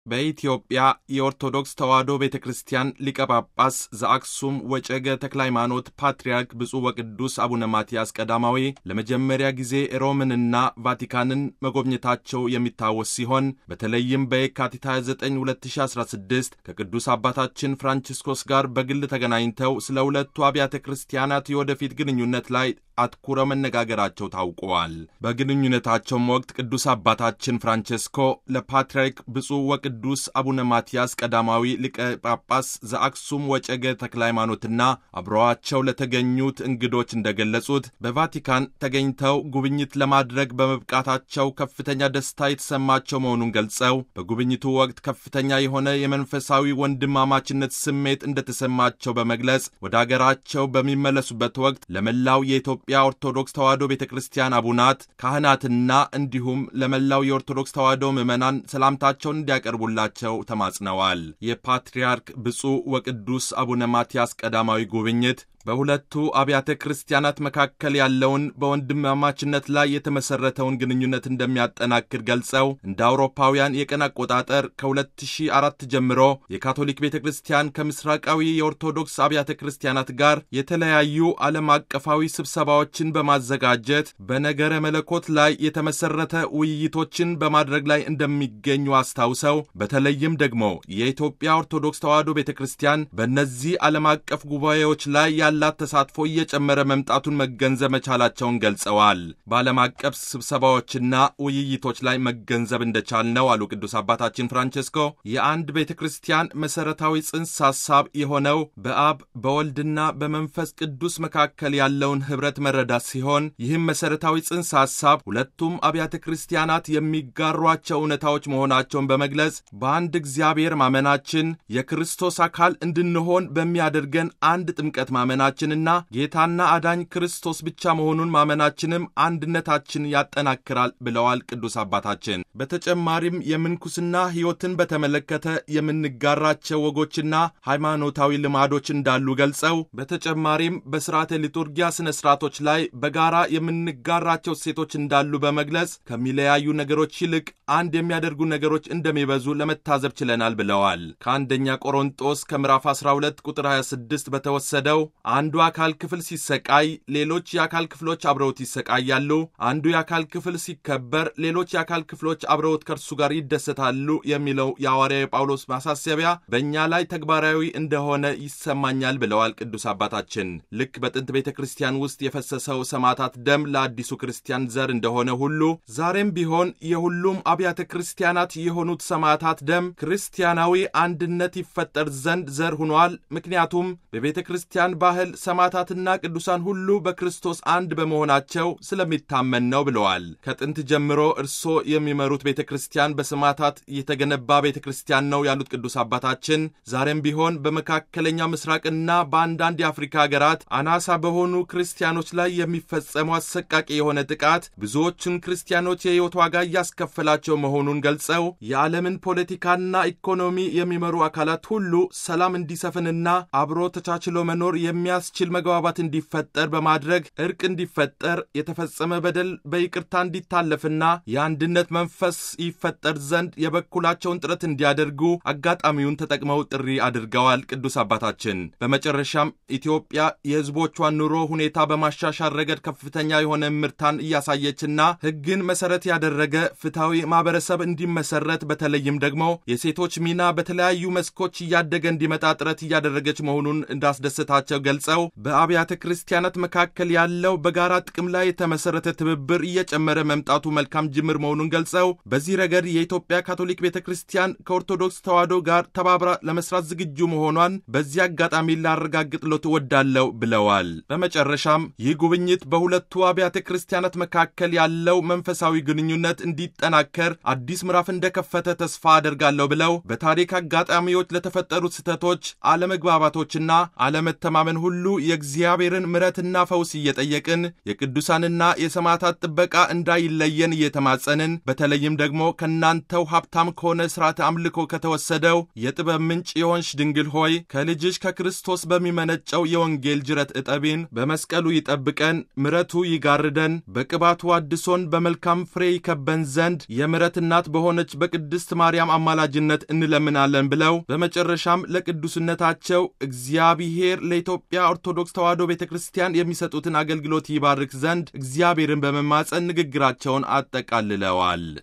በኢትዮጵያ የኦርቶዶክስ ተዋሕዶ ቤተክርስቲያን ሊቀ ጳጳስ ዘአክሱም ወዕጨጌ ተክለ ሃይማኖት ፓትርያርክ ብፁዕ ወቅዱስ አቡነ ማትያስ ቀዳማዊ ለመጀመሪያ ጊዜ ሮምንና ቫቲካንን መጎብኘታቸው የሚታወስ ሲሆን በተለይም በየካቲት 29 2016 ከቅዱስ አባታችን ፍራንቺስኮስ ጋር በግል ተገናኝተው ስለ ሁለቱ አብያተ ክርስቲያናት የወደፊት ግንኙነት ላይ አትኩረው መነጋገራቸው ታውቋል። በግንኙነታቸውም ወቅት ቅዱስ አባታችን ፍራንቺስኮ ለፓትርያርክ ብፁዕ ወቅዱስ አቡነ ማትያስ ቀዳማዊ ሊቀ ጳጳስ ዘአክሱም ወዕጨጌ ተክለ ሃይማኖትና አብረዋቸው ለተገኙት እንግዶች እንደገለጹት በቫቲካን ተገኝተው ጉብኝት ለማድረግ በመብቃታቸው ከፍተኛ ደስታ የተሰማቸው መሆኑን ገልጸው በጉብኝቱ ወቅት ከፍተኛ የሆነ የመንፈሳዊ ወንድማማችነት ስሜት እንደተሰማቸው በመግለጽ ወደ አገራቸው በሚመለሱበት ወቅት ለመላው የኢትዮጵያ ኦርቶዶክስ ተዋሕዶ ቤተክርስቲያን አቡናት፣ ካህናትና እንዲሁም ለመላው የኦርቶዶክስ ተዋሕዶ ምዕመናን ሰላምታቸውን እንዲያቀርቡላቸው ተማጽነዋል። የፓትርያርክ ብፁዕ ወቅዱስ አቡነ ማትያስ ቀዳማዊ ጉብኝት በሁለቱ አብያተ ክርስቲያናት መካከል ያለውን በወንድማማችነት ላይ የተመሰረተውን ግንኙነት እንደሚያጠናክር ገልጸው እንደ አውሮፓውያን የቀን አቆጣጠር ከ2004 ጀምሮ የካቶሊክ ቤተክርስቲያን ከምስራቃዊ የኦርቶዶክስ አብያተ ክርስቲያናት ጋር የተለያዩ ዓለም አቀፋዊ ስብሰባዎችን በማዘጋጀት በነገረ መለኮት ላይ የተመሰረተ ውይይቶችን በማድረግ ላይ እንደሚገኙ አስታውሰው በተለይም ደግሞ የኢትዮጵያ ኦርቶዶክስ ተዋሕዶ ቤተክርስቲያን በእነዚህ ዓለም አቀፍ ጉባኤዎች ላይ ያላት ተሳትፎ እየጨመረ መምጣቱን መገንዘብ መቻላቸውን ገልጸዋል። በዓለም አቀፍ ስብሰባዎችና ውይይቶች ላይ መገንዘብ እንደቻልነው አሉ ቅዱስ አባታችን ፍራንቺስኮ የአንድ ቤተክርስቲያን መሰረታዊ ጽንሰ ሐሳብ የሆነው በአብ በወልድና በመንፈስ ቅዱስ መካከል ያለውን ኅብረት መረዳት ሲሆን ይህም መሰረታዊ ጽንሰ ሐሳብ ሁለቱም አብያተ ክርስቲያናት የሚጋሯቸው እውነታዎች መሆናቸውን በመግለጽ በአንድ እግዚአብሔር ማመናችን የክርስቶስ አካል እንድንሆን በሚያደርገን አንድ ጥምቀት ማመናችንና ጌታና አዳኝ ክርስቶስ ብቻ መሆኑን ማመናችንም አንድነታችን ያጠናክራል ብለዋል ቅዱስ አባታችን። በተጨማሪም የምንኩስና ሕይወትን በተመለከተ የምንጋራቸው ወጎችና ሃይማኖታዊ ልማዶች እንዳሉ ገልጸው በተጨማሪም በሥርዓተ ሊቱርጊያ ሥነ ሥርዓቶች ላይ በጋራ የምንጋራቸው ሴቶች እንዳሉ በመግለጽ ከሚለያዩ ነገሮች ይልቅ አንድ የሚያደርጉ ነገሮች እንደሚበዙ ለመታዘብ ችለናል ብለዋል። ከአንደኛ ቆሮንጦስ ከምዕራፍ 12 ቁጥር 26 በተወሰደው አንዱ አካል ክፍል ሲሰቃይ ሌሎች የአካል ክፍሎች አብረውት ይሰቃያሉ፣ አንዱ የአካል ክፍል ሲከበር ሌሎች የአካል ክፍሎች አብረውት ከእርሱ ጋር ይደሰታሉ የሚለው የሐዋርያው ጳውሎስ ማሳሰቢያ በእኛ ላይ ተግባራዊ እንደሆነ ይሰማኛል ብለዋል ቅዱስ አባታችን። ልክ በጥንት ቤተ ክርስቲያን ውስጥ የፈሰሰው ሰማዕታት ደም ለአዲሱ ክርስቲያን ዘር እንደሆነ ሁሉ ዛሬም ቢሆን የሁሉም አብያተ ክርስቲያናት የሆኑት ሰማዕታት ደም ክርስቲያናዊ አንድነት ይፈጠር ዘንድ ዘር ሆኗል። ምክንያቱም በቤተ ክርስቲያን ባህል ሰማዕታትና ቅዱሳን ሁሉ በክርስቶስ አንድ በመሆናቸው ስለሚታመን ነው ብለዋል። ከጥንት ጀምሮ እርሶ የሚመሩት ቤተ ክርስቲያን በሰማዕታት የተገነባ ቤተ ክርስቲያን ነው ያሉት ቅዱስ አባታችን ዛሬም ቢሆን በመካከለኛው ምስራቅና በአንዳንድ የአፍሪካ ሀገራት አናሳ በሆኑ ክርስቲያኖች ላይ የሚፈጸመው አሰቃቂ የሆነ ጥቃት ብዙዎቹን ክርስቲያኖች የሕይወት ዋጋ እያስከፈላቸው መሆኑን ገልጸው የዓለምን ፖለቲካና ኢኮኖሚ የሚመሩ አካላት ሁሉ ሰላም እንዲሰፍንና አብሮ ተቻችሎ መኖር የሚያስችል መግባባት እንዲፈጠር በማድረግ እርቅ እንዲፈጠር የተፈጸመ በደል በይቅርታ እንዲታለፍና የአንድነት መንፈስ ይፈጠር ዘንድ የበኩላቸውን ጥረት እንዲያደርጉ አጋጣሚውን ተጠቅመው ጥሪ አድርገዋል ቅዱስ አባታችን። በመጨረሻም ኢትዮጵያ የሕዝቦቿን ኑሮ ሁኔታ በማሻሻል ረገድ ከፍተኛ የሆነ ምርታን እያሳየችና ሕግን መሰረት ያደረገ ፍትሐዊ ማህበረሰብ እንዲመሰረት በተለይም ደግሞ የሴቶች ሚና በተለያዩ መስኮች እያደገ እንዲመጣ ጥረት እያደረገች መሆኑን እንዳስደሰታቸው ገልጸው በአብያተ ክርስቲያናት መካከል ያለው በጋራ ጥቅም ላይ የተመሰረተ ትብብር እየጨመረ መምጣቱ መልካም ጅምር መሆኑን ገልጸው በዚህ ረገድ የኢትዮጵያ ካቶሊክ ቤተክርስቲያን ከኦርቶዶክስ ተዋሕዶ ጋር ተባብራ ለመስራት ዝግጁ መሆኗን በዚህ አጋጣሚ ላረጋግጥሎት እወዳለሁ ብለዋል። በመጨረሻም ይህ ጉብኝት በሁለቱ አብያተ ክርስቲያናት መካከል ያለው መንፈሳዊ ግንኙነት እንዲጠናከር አዲስ ምዕራፍ እንደከፈተ ተስፋ አደርጋለሁ ብለው በታሪክ አጋጣሚዎች ለተፈጠሩት ስህተቶች፣ አለመግባባቶችና አለመተማመን ሁሉ ሁሉ የእግዚአብሔርን ምሕረትና ፈውስ እየጠየቅን የቅዱሳንና የሰማዕታት ጥበቃ እንዳይለየን እየተማጸንን በተለይም ደግሞ ከናንተው ሀብታም ከሆነ ሥርዓተ አምልኮ ከተወሰደው የጥበብ ምንጭ የሆንሽ ድንግል ሆይ ከልጅሽ ከክርስቶስ በሚመነጨው የወንጌል ጅረት እጠቢን፣ በመስቀሉ ይጠብቀን፣ ምሕረቱ ይጋርደን፣ በቅባቱ አድሶን በመልካም ፍሬ ይከበን ዘንድ የምሕረት እናት በሆነች በቅድስት ማርያም አማላጅነት እንለምናለን ብለው በመጨረሻም ለቅዱስነታቸው እግዚአብሔር ለኢትዮጵያ ኦርቶዶክስ ተዋሕዶ ቤተክርስቲያን የሚሰጡትን አገልግሎት ይባርክ ዘንድ እግዚአብሔርን በመማጸን ንግግራቸውን አጠቃልለዋል።